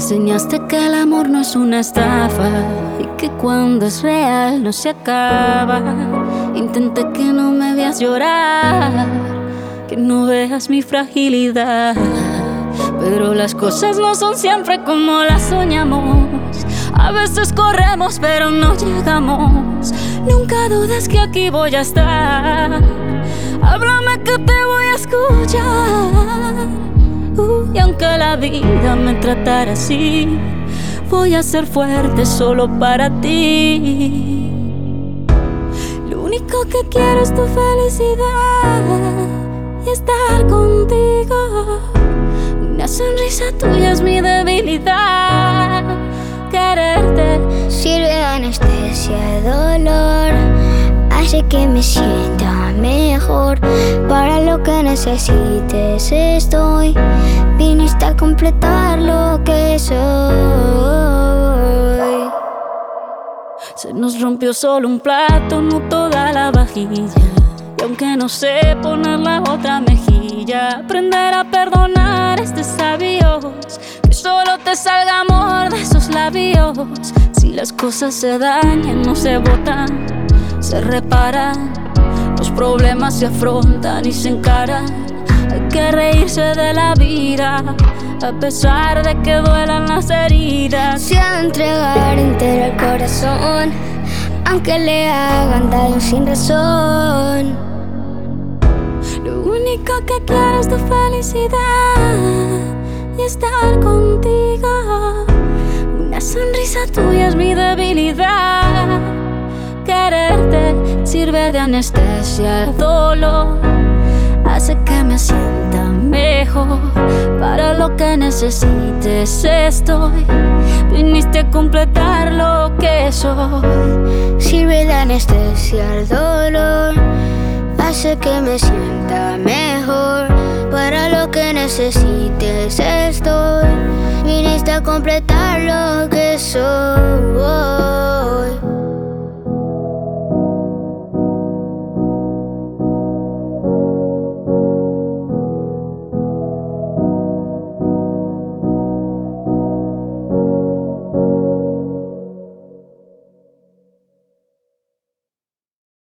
enseñaste que el amor no es una estafa y que cuando es real no se acaba. Intenté que no me veas llorar, que no veas mi fragilidad, pero las cosas no son siempre como las soñamos. A veces corremos pero no llegamos. Nunca dudes que aquí voy a estar. Háblame que te voy a escuchar. Y aunque la vida me tratara así, voy a ser fuerte solo para ti. Lo único que quiero es tu felicidad y estar contigo. Una sonrisa tuya es mi debilidad. Quererte sirve de anestesia, dolor, hace que me sienta mejor. Para lo que necesites estoy. Viniste a completar lo que soy. Se nos rompió solo un plato, no toda la vajilla. Y aunque no sé poner la otra mejilla, aprender a perdonar es de sabios. Que solo te salga amor de esos labios. Si las cosas se dañan, no se botan, se reparan. Los problemas se afrontan y se encaran. Hay que reírse de la vida, a pesar de que duelan las heridas. Se ha de entregar entero el corazón, aunque le hagan daño sin razón. Lo único que quiero es tu felicidad y estar contigo. Una sonrisa tuya es mi debilidad. Quererte sirve de anestesia al dolor, hace que me sienta mejor. Para lo que necesites estoy. Viniste a completar lo que soy. Sirve de anestesia al dolor, hace que me sienta mejor. Para lo que necesites estoy. Viniste a completar lo que soy.